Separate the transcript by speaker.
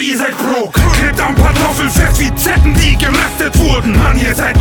Speaker 1: ihr seid broke. Klebt am Kartoffeln fest wie Zetten, die gemästet wurden. Mann, ihr seid